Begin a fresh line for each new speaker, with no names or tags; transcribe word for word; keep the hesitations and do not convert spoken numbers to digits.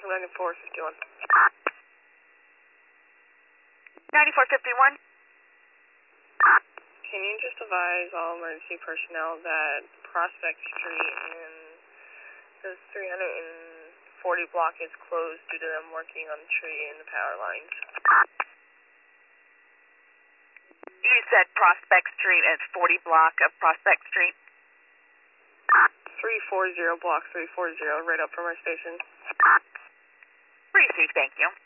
ninety-four fifty-one.
ninety-four fifty-one.
Can you just advise all emergency personnel that Prospect Street and the three forty block is closed due to them working on the tree and the power lines?
You said Prospect Street and forty block of Prospect Street?
three forty, block three forty, right up from our station.
Received, thank you.